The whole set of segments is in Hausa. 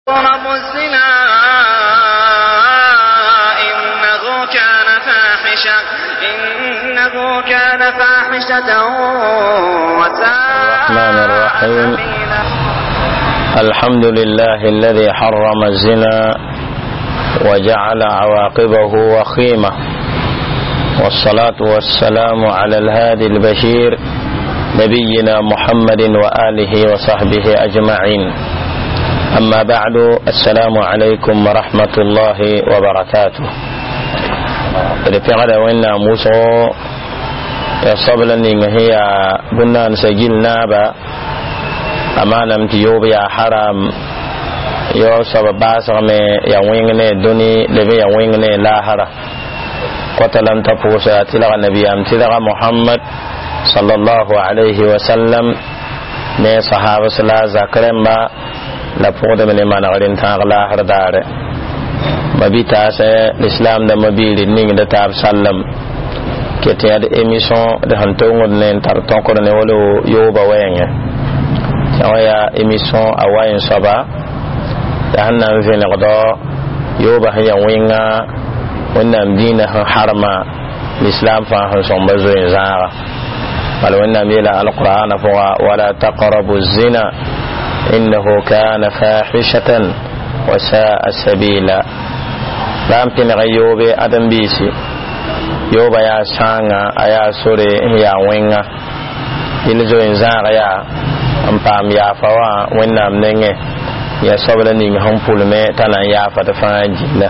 تقربوا الزنا إنه كان فاحشة وساء سبيلا. الحمد لله الذي حرم الزنا وجعل عواقبه وخيمة، والصلاة والسلام على الهادي البشير نبينا محمد وآله وصحبه أجمعين. أما بعد، السلام عليكم ورحمة الله وبركاته. رفقنا وإنا موسى يصبلني هي بنان سجل نابا أمانا متيوب يا حرام يوصب باسر مي يوينغني دوني لبي يوينغني لاهرة قتلن تفوسا تلغى النبي تلغى محمد صلى الله عليه وسلم مي صحابة سلا زكرم با لفوض من إيمان غرين تاغ لاهر دار mabita sa l'islam da mabili ning da tab sallam kete ad émission de hantongo nen tar tonko ne wolo yoba wayenge ya émission awayen saba da hanna vene godo yoba haya winga wannan dina harma l'islam fa han son bazo zara wala wannan mila alquran fa wala taqrabu zina innahu kana fahishatan wa sa'a sabila. Lampin yobe adam bisi yoba ya sanga aya sore ya wenga ilzo inzara ya ampam ya fawa wennam nenge ya sabla ni hampul me tana ya fata fanjila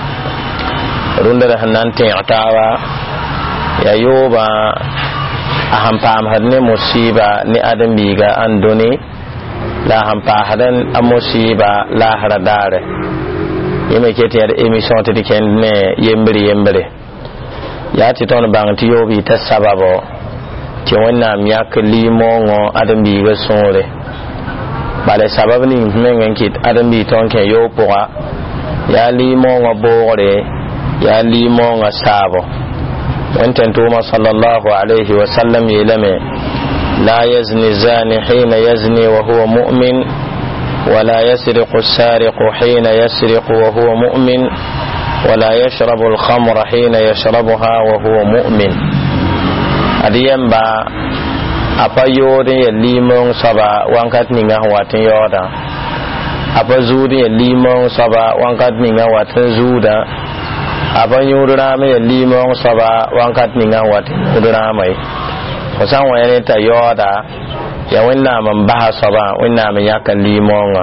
runda da hanan tin atawa ya yoba ahampam hadne musiba ni adam biga andoni la hampa hadan amusiba la haradare yeme kete yar émission te diken ne yembre ya ti ton bang ti yobi ta sababo ti wonna miyak limongo adam bi ga sore bale sabab ni mengen kit adam bi ton ke yo poa ya limongo bore ya limongo sabo wonten tuma sallallahu alaihi wasallam yelame la yazni zani hina yazni wa huwa mu'min ولا يسرق السارق حين يسرق وهو مؤمن ولا يشرب الخمر حين يشربها وهو مؤمن. أديم با أبا يودي الليمون سبا وانكت نيغا واتن يودا أبا زودي الليمون سبا وانكت نيغا واتن زودا أبا يودرامي الليمون سبا وانكت نيغا واتن يودرامي وسان وينتا يودا ya wenna man baha saba wenna man yakan limonga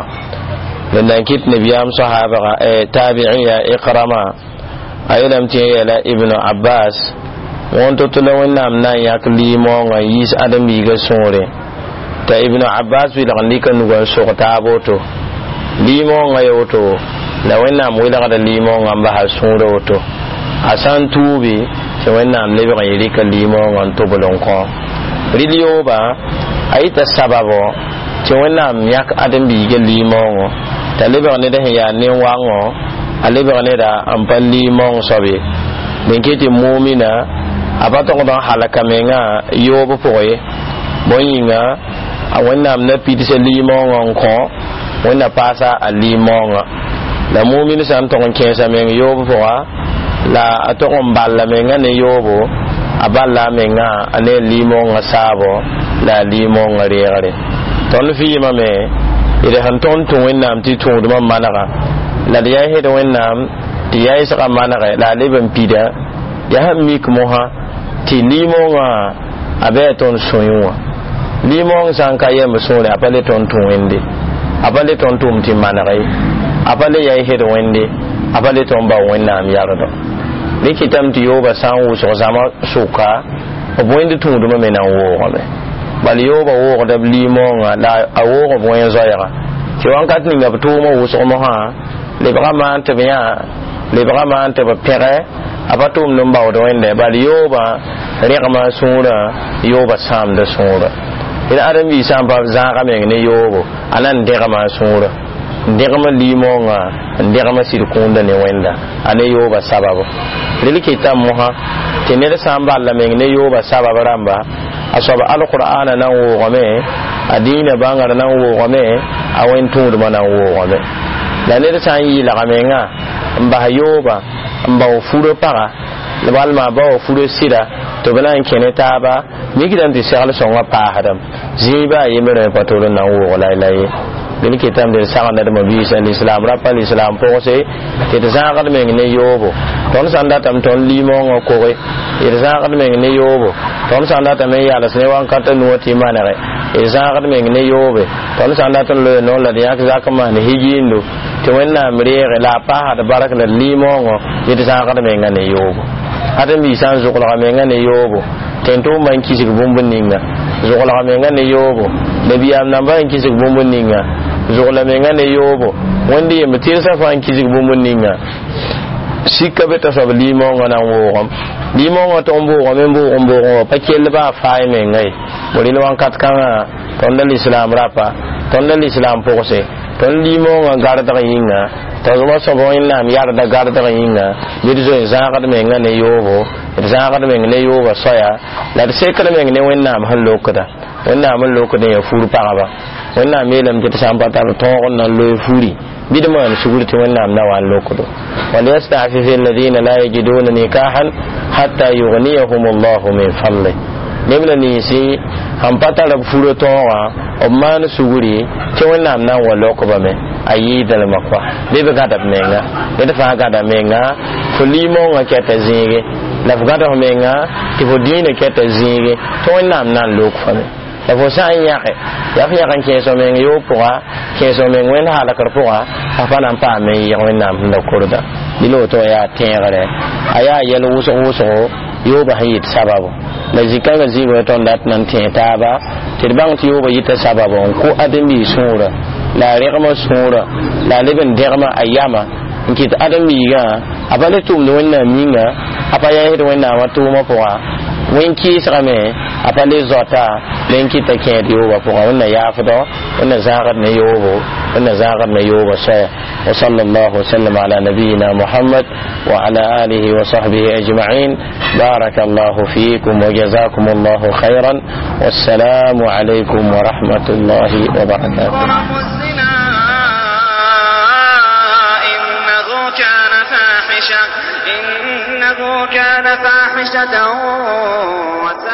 dan kit nabiyam sahaba tabi'iya ikrama aylam tiyala ibnu abbas wonto to wenna man yak limonga yis adam biga sore ta ibnu abbas wi dan likan nugo so ta boto limonga yoto la wenna mo ila da limonga baha sore woto asan tubi se wenna am lebe yiri kan limonga to bolon ko ridiyo ba ayita sababo ti wonnam yak adam bi ge limongo talibe ne da ya ne wango alibe ne da ampan limong sobe den kiti mu'mina abato don halaka menga yobo poye boyinga awonnam na pitise limongo ko wonna pasa a limongo la mu'mina san ton kensa men yobo poa la aton balla menga ne yobo aballa menga ane limongo sabo la limon ngare ton fi mame ide han ton to wennam ti to dum manaka la ya he do wennam ti ya isa manaka la leben pida ya hammi kumoha ti limon abe ton soyuwa limon san kaye musone apale ton to wende apale ton tum ti manaka apale ya he do wende apale ton ba wennam yardo likitam ti yoba san wu so zama suka obwende to dum mena wo bal yoba wo da limonga la awo ko yen zoyara ti wankat ni ngab to mo wuso mo ha le brama te biya le brama te ba pere abatum no bawo do wende bal yoba riqma sura yoba sam da sura ila adam bi sam ba za ka men ne yobo anan de kama sura de kama limonga de kama sirkunda ne wenda ane yoba sababu lili kitam mo ha tenere samba la men ne yoba sababu ramba asaba alqur'ana nan wo game adina bangar nan wo game awen tudu mana wo game la ne san yi la gamenga mba yoba mba furo para le balma ba furo sida to bana kene taba mi gidan ti sal songa pa hadam ziba yemere patolo na wo la ilaye bin kitam de sanga da mabi islam rapal islam po se te de sanga de ne yobo ton sanda tam ton limo ko ko e de sanga de ne yobo ton sanda tam ya la sne wan kata no ti manare e sanga de ne yobe ton sanda ton le no la ya ka ma ne higindo te wenna mire la pa ha da baraka le limo e de sanga de ne yobo adam bi san zo ko la ne yobo tento man kisik bumbun ninga zo ko la ne yobo da biyam nan ba kisik bumbun ninga zola menga ne yobo wandi yem tirsa fa an kizik bumun ninga sikka beta so limo ngana wo limo ngoto mbo mbo pakel ba faay me ngay wori no wan kat kan ton dal islam rapa ton dal islam pose ton limo nga garda yinga to zo so bo inna mi yarda garda yinga bidizo zaaka de menga ne yobo zaaka de menga ne yobo soya la de sekala menga ne wenna am hallo kada wenna am hallo kada ya furu paraba wenna melam te sampata to on lo furi bidama an sugurti wenna am nawa lokodo wal yastafi fil ladina la yajiduna nikahan hatta yughniyahum Allah min fadli nebla ni si hampata la furo to wa o man suguri te wenna am nawa lokoba me ayi dal makwa bebe gada menga bebe fa gada menga fulimo nga keta zinge la gada menga ti vodine keta zinge to wenna am nan lokfa me la fo sa yake ya fi yakan ke so men yo poa ke so men wen hala kar poa apa nan pa me ya wen nam da kurda dilo to ya tengare aya yelo wuso yo ba hayit sababu la zikanga zigo to ndat nan te taba tirbang ti yo ba yita sababu ko adam bi sura la regma sura la leben derma ayama nkit adam bi ga abale tum no wen minga apa ya hit wen na watu mo poa wenki same apale zota lenki take dio wa ko wannan ya fado wannan zagar ne yobo wannan zagar ne yobo sai wa sallallahu sallam ala nabiyyina muhammad wa ala alihi wa sahbihi ajma'in barakallahu fiikum wa jazakumullahu khairan wassalamu alaykum wa rahmatullahi wa barakatuh إنه كان فاحشة